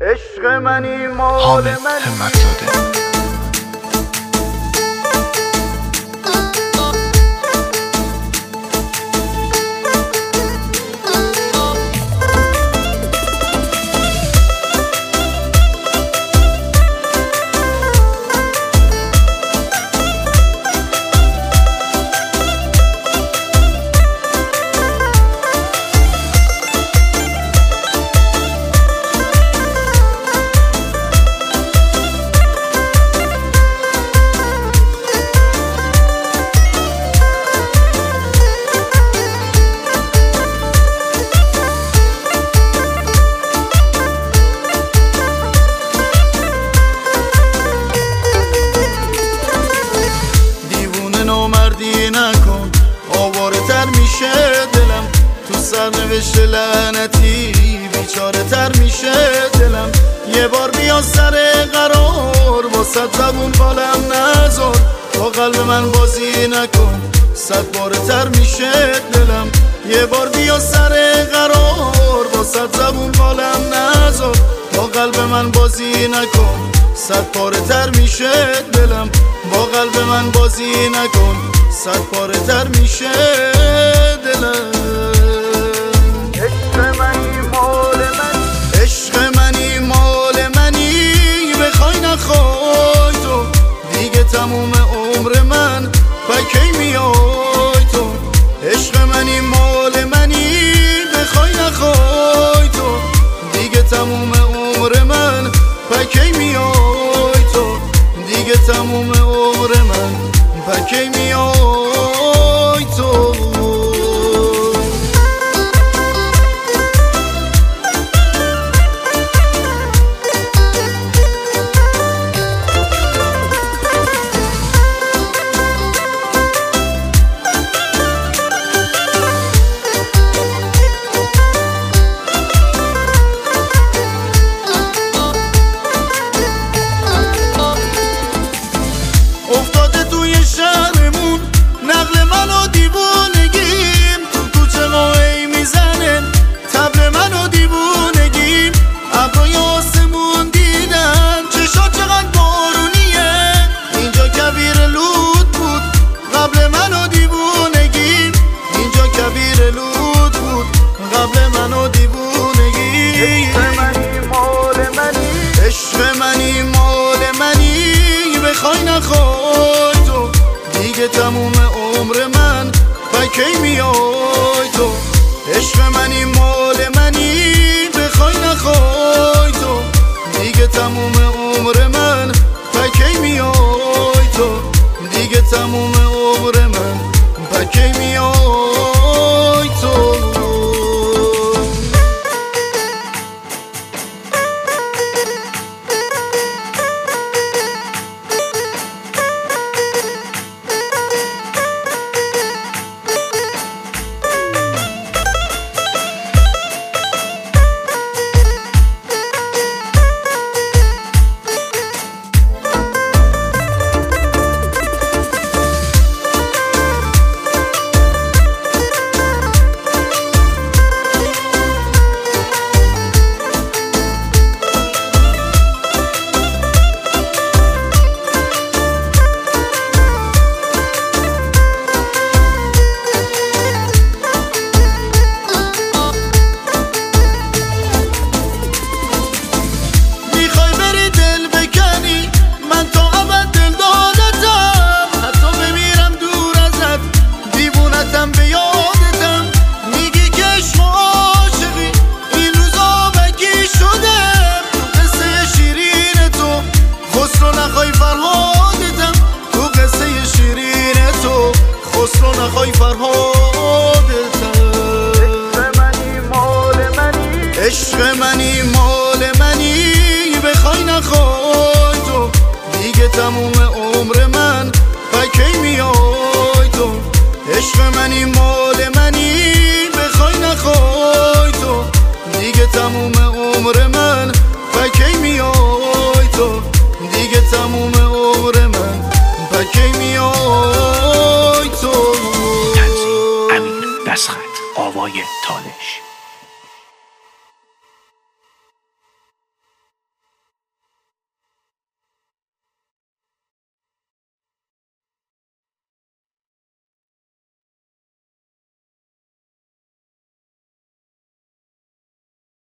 عشق منی مال منی نامردی نکن، آواره تر میشه دلم تو سرنوشت لعنتی، بیچاره تر میشه دلم. یه بار بیا سر قرار، با صد زبون بالم نذار، با قلب من بازی نکن، صد باره تر میشه دلم. یه بار بیا سر قرار، با صد زبون بالم نذار، با قلب من بازی نکن، صد پاره تر میشه دلم. با قلب من بازی نکن، صد پاره تر میشه دلم. عشق منی مال منی، عشق منی مال منی، بخوای نخوای تو دیگه تموم عمر من، کی میای تو. عشق منی مال منی، بخوای نخوای تو دیگه تموم عمر من، کی میای تو دیگه تموم عمر من، کی میای تو. افتاده توی شهرمون نقل منو دیوونگیم، تو کوچه قاهی میزنه طبل منو دیوونگیم. ابرای آسمون دیدم چشا چقدر بارونیه، اینجا کویر لود بود قبل منو دیوونگیم، اینجا کویر لود بود قبل منو دیوونگیم. عشق منی مال منی، عشق منی مال منی، بخوای نخوای تو دیگه تموم عمر من، کی میای تو. عشق منی مال منی، بخوای نخوای تو دیگه تموم عمر من، کی میای تو دیگه تموم عمر من، کی میای تو. خسرو نخوای فرهادتم. عشق منی مال منی، عشق منی مال منی، بخوای نخوای تو دیگه تموم